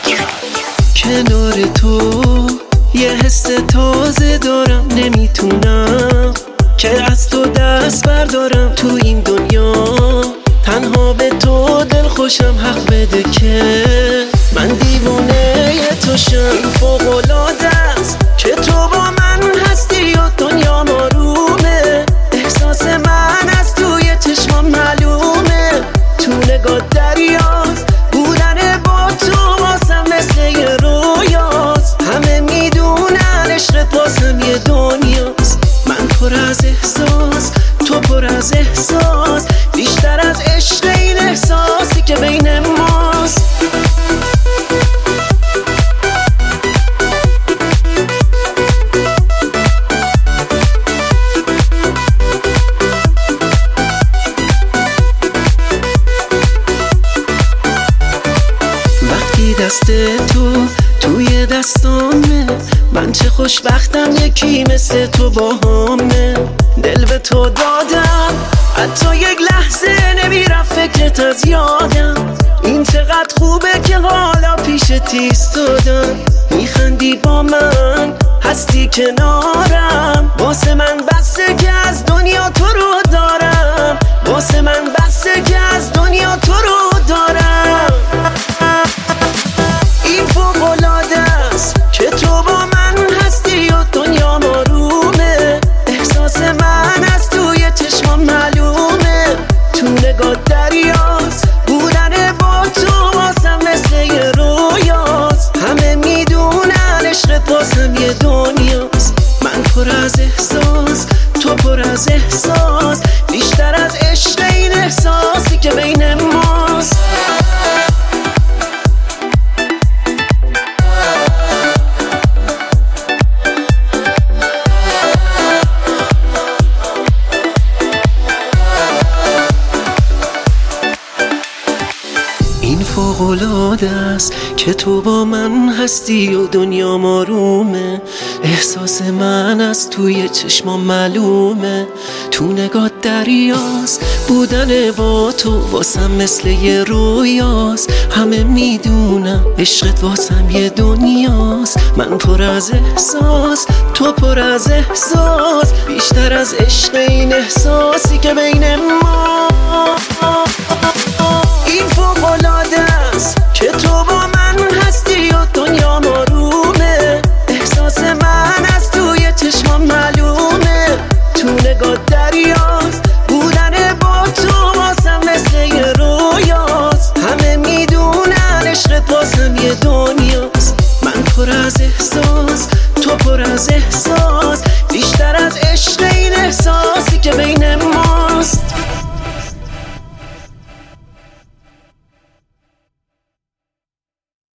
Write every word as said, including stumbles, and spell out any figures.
کنار تو یه حس تازه دارم، نمیتونم که از تو دست بردارم. تو این دنیا تنها به تو دل خوشم، حق بده که من دیوونه توشم. فوق‌العاده است که تو با من هستی و دنیا آرومه. احساس من از توی چشمام معلومه، تو نگاه دریاست. بودن با تو واسم مثل یه رویاست. همه میدونن عشقت واسم یه دنیاست. من پر از احساس، تو پر از احساس، بیشتر از عشق این احساسی که بین ماست. وقتی دست تو توی دستامه، من چه خوشبختم یکی مثل تو باهامه. دل به تو دادم، حتی یک لحظه نمیرم فکرت از یادم. این چقدر خوبه که حالا پیشت ایستادم. میخندی با من، هستی کنارم. واسه من بسه که از دنیا تو رو دارم. واسه من بسه که از دنیا تو رو دارم. این فوق‌العاده است که تو با من هستی و دنیا آرومه. احساس من از توی چشمام معلومه، تو نگاه دریاست. بودن با تو واسم مثل یه رویاست. همه میدونن عشقت واسم یه دنیاست. من پر از احساس، تو پر از احساس، بیشتر از عشق این احساسی که بین ماست. این فوق‌العاده است که تو با من هستی و دنیا آرومه. احساس من از توی چشمام معلومه، تو نگاه دریاست. بودن با تو واسم مثل یه رویاست. همه میدونم عشقت واسم یه دنیاست. من پر از احساس، تو پر از احساس، بیشتر از عشق این احساسی که بین ما. این فوق‌العاده است که تو با من هستی و دنیا آرومه. احساس من از توی چشمام معلومه، تو نگاه دریاست. بودن با تو واسم مثل یه رویاست. همه میدونن عشقت واسم یه دنیاست. من پر از احساس، تو پر از احساس،